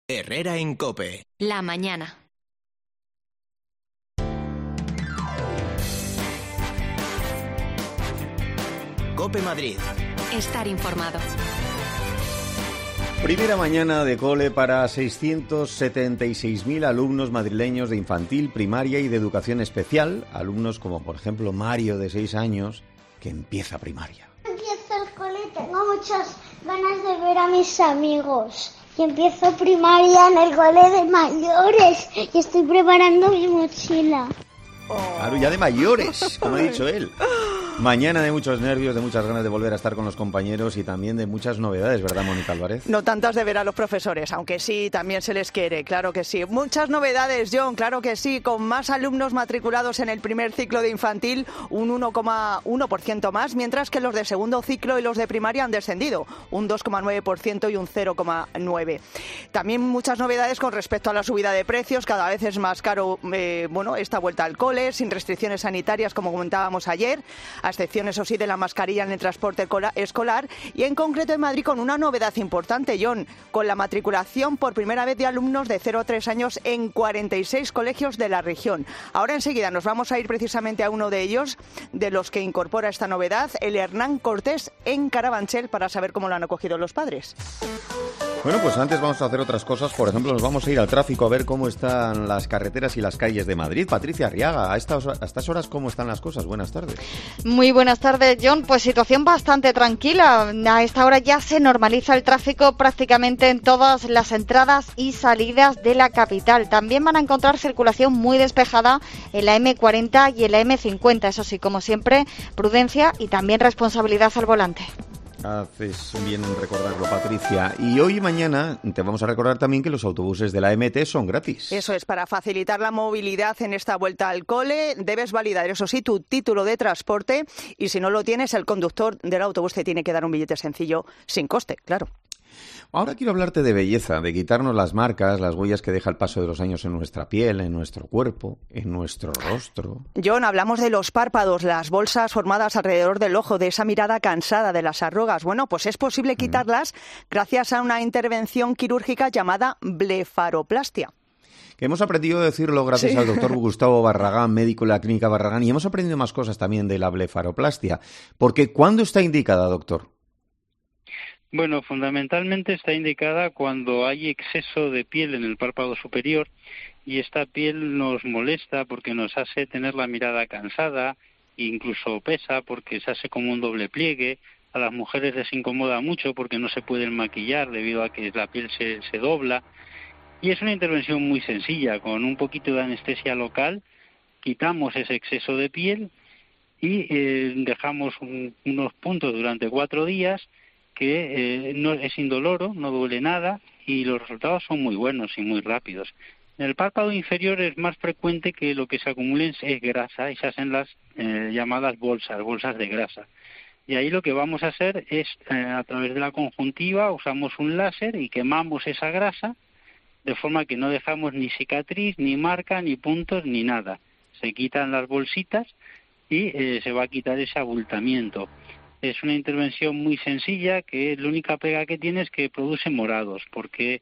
Herrera en COPE. La mañana. COPE Madrid. Estar informado. Primera mañana de cole para 676.000 alumnos madrileños de infantil, primaria y de educación especial. Alumnos como, por ejemplo, Mario, de 6 años, que empieza primaria. Empiezo el cole y tengo muchas ganas de ver a mis amigos. Y empiezo primaria en el cole de mayores y estoy preparando mi mochila. Claro, ya de mayores, como ha dicho él. Mañana de muchos nervios, de muchas ganas de volver a estar con los compañeros y también de muchas novedades, ¿verdad, Mónica Álvarez? No tantas de ver a los profesores, aunque sí, también se les quiere, claro que sí. Muchas novedades, John, claro que sí, con más alumnos matriculados en el primer ciclo de infantil, un 1,1% más, mientras que los de segundo ciclo y los de primaria han descendido, un 2,9% y un 0,9%. También muchas novedades con respecto a la subida de precios, cada vez es más caro, esta vuelta al cole, sin restricciones sanitarias, como comentábamos ayer, a excepción, eso sí, de la mascarilla en el transporte escolar y en concreto en Madrid con una novedad importante, John, con la matriculación por primera vez de alumnos de 0 a 3 años en 46 colegios de la región. Ahora enseguida nos vamos a ir precisamente a uno de ellos, de los que incorpora esta novedad, el Hernán Cortés en Carabanchel, para saber cómo lo han acogido los padres. Bueno, pues antes vamos a hacer otras cosas. Por ejemplo, nos vamos a ir al tráfico a ver cómo están las carreteras y las calles de Madrid. Patricia Arriaga, a estas horas, ¿cómo están las cosas? Buenas tardes. Muy buenas tardes, John. Pues situación bastante tranquila. A esta hora ya se normaliza el tráfico prácticamente en todas las entradas y salidas de la capital. También van a encontrar circulación muy despejada en la M40 y en la M50. Eso sí, como siempre, prudencia y también responsabilidad al volante. Haces bien en recordarlo, Patricia. Y hoy y mañana te vamos a recordar también que los autobuses de la MT son gratis. Eso es, para facilitar la movilidad en esta vuelta al cole, debes validar, eso sí, tu título de transporte y si no lo tienes, el conductor del autobús te tiene que dar un billete sencillo sin coste, claro. Ahora quiero hablarte de belleza, de quitarnos las marcas, las huellas que deja el paso de los años en nuestra piel, en nuestro cuerpo, en nuestro rostro. John, hablamos de los párpados, las bolsas formadas alrededor del ojo, de esa mirada cansada, de las arrugas. Bueno, pues es posible quitarlas gracias a una intervención quirúrgica llamada blefaroplastia. Que hemos aprendido a decirlo gracias al doctor Gustavo Barragán, médico de la Clínica Barragán, y hemos aprendido más cosas también de la blefaroplastia. Porque, ¿cuándo está indicada, doctor? Bueno, fundamentalmente está indicada cuando hay exceso de piel en el párpado superior y esta piel nos molesta porque nos hace tener la mirada cansada, incluso pesa porque se hace como un doble pliegue. A las mujeres les incomoda mucho porque no se pueden maquillar debido a que la piel se dobla. Y es una intervención muy sencilla, con un poquito de anestesia local, quitamos ese exceso de piel y dejamos unos puntos durante 4 días, que no es indoloro, no duele nada y los resultados son muy buenos y muy rápidos. En el párpado inferior es más frecuente que lo que se acumule es grasa y se hacen las llamadas bolsas de grasa. Y ahí lo que vamos a hacer es, a través de la conjuntiva, usamos un láser y quemamos esa grasa de forma que no dejamos ni cicatriz, ni marca, ni puntos, ni nada. Se quitan las bolsitas y se va a quitar ese abultamiento. Es una intervención muy sencilla que la única pega que tiene es que produce morados, porque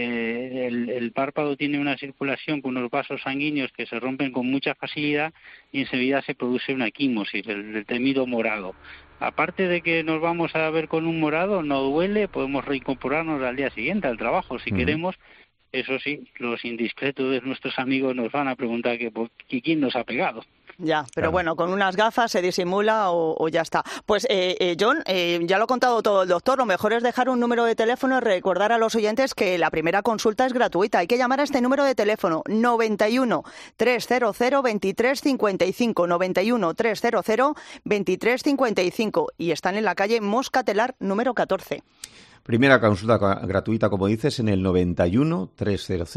el párpado tiene una circulación con unos vasos sanguíneos que se rompen con mucha facilidad y enseguida se produce una quimosis, el temido morado. Aparte de que nos vamos a ver con un morado, no duele, podemos reincorporarnos al día siguiente al trabajo si queremos. Eso sí, los indiscretos de nuestros amigos nos van a preguntar que quién nos ha pegado. Ya, pero Claro. bueno, con unas gafas se disimula o ya está. Pues, John, ya lo ha contado todo el doctor, lo mejor es dejar un número de teléfono y recordar a los oyentes que la primera consulta es gratuita. Hay que llamar a este número de teléfono, 91 300 2355, 91 300 2355, y están en la calle Moscatelar número 14. Primera consulta gratuita, como dices, en el 91 300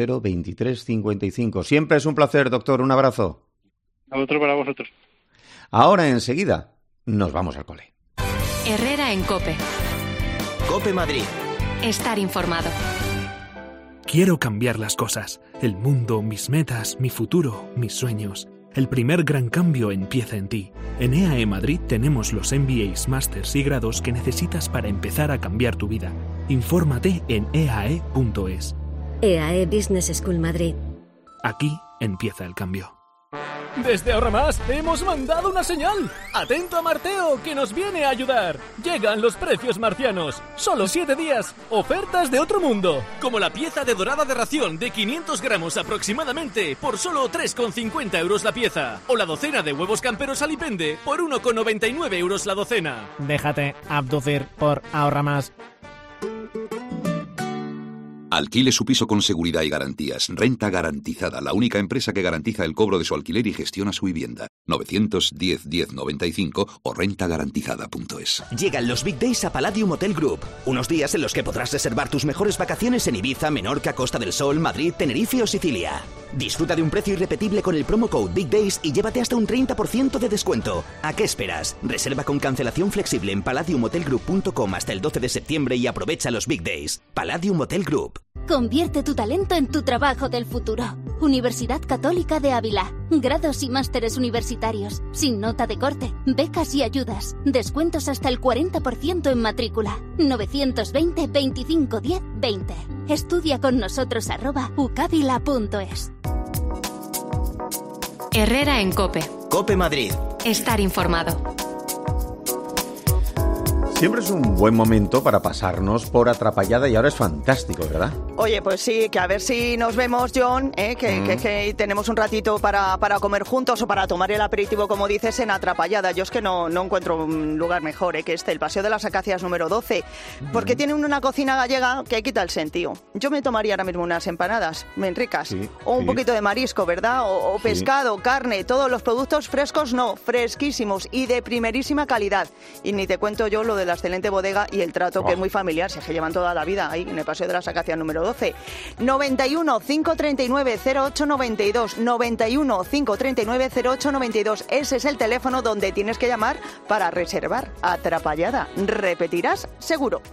2355. Siempre es un placer, doctor. Un abrazo. Otro para vosotros. Ahora, enseguida, nos vamos al cole. Herrera en COPE. COPE Madrid. Estar informado. Quiero cambiar las cosas, el mundo, mis metas, mi futuro, mis sueños. El primer gran cambio empieza en ti. En EAE Madrid tenemos los MBAs, másters y grados que necesitas para empezar a cambiar tu vida. Infórmate en eae.es. EAE Business School Madrid. Aquí empieza el cambio. Desde Ahorra Más hemos mandado una señal. Atento a Marteo, que nos viene a ayudar. Llegan los precios marcianos. Solo 7 días. Ofertas de otro mundo. Como la pieza de dorada de ración de 500 gramos aproximadamente por solo 3,50 euros la pieza. O la docena de huevos camperos Alipende por 1,99 euros la docena. Déjate abducir por Ahorra Más. Alquile su piso con seguridad y garantías. Renta Garantizada, la única empresa que garantiza el cobro de su alquiler y gestiona su vivienda. 910 1095 o rentagarantizada.es. Llegan los Big Days a Palladium Hotel Group. Unos días en los que podrás reservar tus mejores vacaciones en Ibiza, Menorca, Costa del Sol, Madrid, Tenerife o Sicilia. Disfruta de un precio irrepetible con el promo code Big Days y llévate hasta un 30% de descuento. ¿A qué esperas? Reserva con cancelación flexible en palladiumhotelgroup.com hasta el 12 de septiembre y aprovecha los Big Days. Palladium Hotel Group. Convierte tu talento en tu trabajo del futuro. Universidad Católica de Ávila. Grados y másteres universitarios. Sin nota de corte. Becas y ayudas. Descuentos hasta el 40% en matrícula. 920 25 10 20. Estudia con nosotros @ucavila.es. Herrera en COPE. COPE Madrid. Estar informado. Siempre es un buen momento para pasarnos por Atrapallada y ahora es fantástico, ¿verdad? Oye, pues sí, que a ver si nos vemos, John, que tenemos un ratito para comer juntos o para tomar el aperitivo, como dices, en Atrapallada. Yo es que no encuentro un lugar mejor que el Paseo de las Acacias número 12, porque tiene una cocina gallega que quita el sentido. Yo me tomaría ahora mismo unas empanadas bien ricas, o un poquito de marisco, ¿verdad? O pescado, carne, todos los productos frescos, fresquísimos y de primerísima calidad. Y ni te cuento yo lo de la excelente bodega y el trato que es muy familiar, se que llevan toda la vida ahí en el Paseo de las Acacias número 12. 91 539 0892, 91 539 0892. Ese es el teléfono donde tienes que llamar para reservar Atrapallada. Repetirás seguro.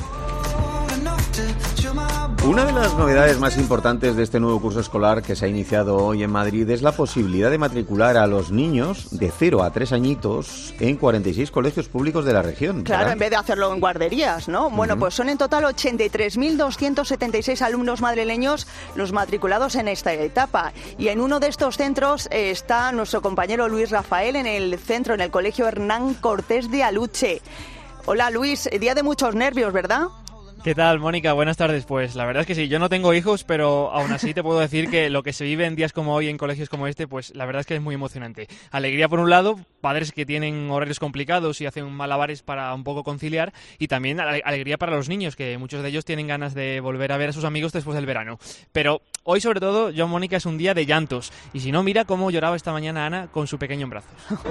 Una de las novedades más importantes de este nuevo curso escolar que se ha iniciado hoy en Madrid es la posibilidad de matricular a los niños de 0 a 3 añitos en 46 colegios públicos de la región. Claro, ¿verdad? en vez de hacerlo en guarderías, ¿no? Bueno, pues son en total 83.276 alumnos madrileños los matriculados en esta etapa. Y en uno de estos centros está nuestro compañero Luis Rafael en el Colegio Hernán Cortés de Aluche. Hola Luis, día de muchos nervios, ¿verdad? ¿Qué tal, Mónica? Buenas tardes. Pues la verdad es que sí, yo no tengo hijos, pero aún así te puedo decir que lo que se vive en días como hoy en colegios como este, pues la verdad es que es muy emocionante. Alegría por un lado, padres que tienen horarios complicados y hacen malabares para un poco conciliar, y también alegría para los niños, que muchos de ellos tienen ganas de volver a ver a sus amigos después del verano. Pero hoy sobre todo, John, Mónica, es un día de llantos. Y si no, mira cómo lloraba esta mañana Ana con su pequeño en brazos.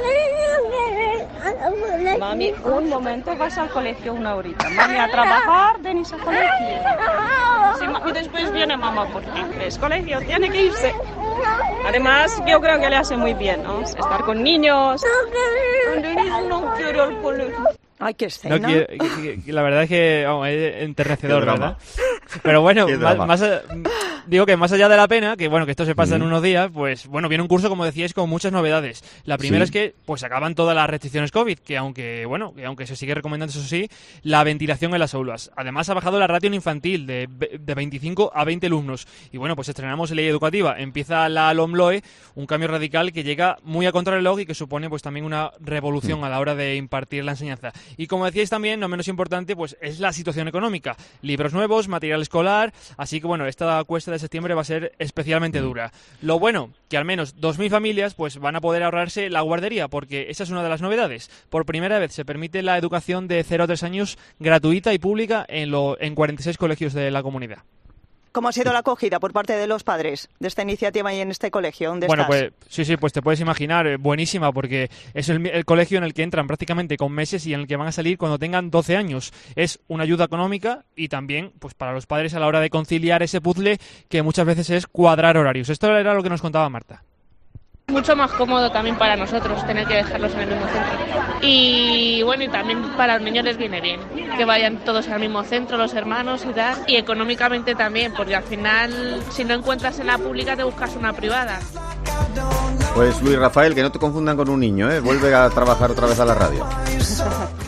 Mami, un momento, vas al colegio una horita. Mami, a trabajar, venís al colegio. Sí, y después viene mamá por ti. Es colegio, tiene que irse. Además, yo creo que le hace muy bien, ¿no? Estar con niños. No quiero el colegio. Ay, qué escena. No quiero, la verdad es que es enternecedor, ¿verdad? Pero bueno, digo que más allá de la pena, que bueno, que esto se pasa en unos días, pues bueno, viene un curso, como decíais, con muchas novedades. La primera es que pues acaban todas las restricciones COVID, que aunque se sigue recomendando, eso sí, la ventilación en las aulas. Además ha bajado la ratio en infantil de 25 a 20 alumnos. Y bueno, pues estrenamos ley educativa. Empieza la LOMLOE, un cambio radical que llega muy a contrarreloj y que supone pues también una revolución a la hora de impartir la enseñanza. Y como decíais también, no menos importante, pues es la situación económica. Libros nuevos, material escolar, así que bueno, esta cuesta de septiembre va a ser especialmente dura. Lo bueno, que al menos 2.000 familias pues van a poder ahorrarse la guardería, porque esa es una de las novedades. Por primera vez se permite la educación de 0 a 3 años gratuita y pública en 46 colegios de la comunidad. ¿Cómo ha sido la acogida por parte de los padres de esta iniciativa y en este colegio? ¿Dónde estás? Pues sí, pues te puedes imaginar, buenísima, porque es el colegio en el que entran prácticamente con meses y en el que van a salir cuando tengan 12 años. Es una ayuda económica y también pues para los padres a la hora de conciliar ese puzzle que muchas veces es cuadrar horarios. Esto era lo que nos contaba Marta. Mucho más cómodo también para nosotros tener que dejarlos en el mismo centro. Y bueno, y también para los niños les viene bien que vayan todos al mismo centro, los hermanos y tal. Y económicamente también, porque al final, si no encuentras en la pública, te buscas una privada. Pues Luis Rafael, que no te confundan con un niño, ¿eh? Vuelve a trabajar otra vez a la radio.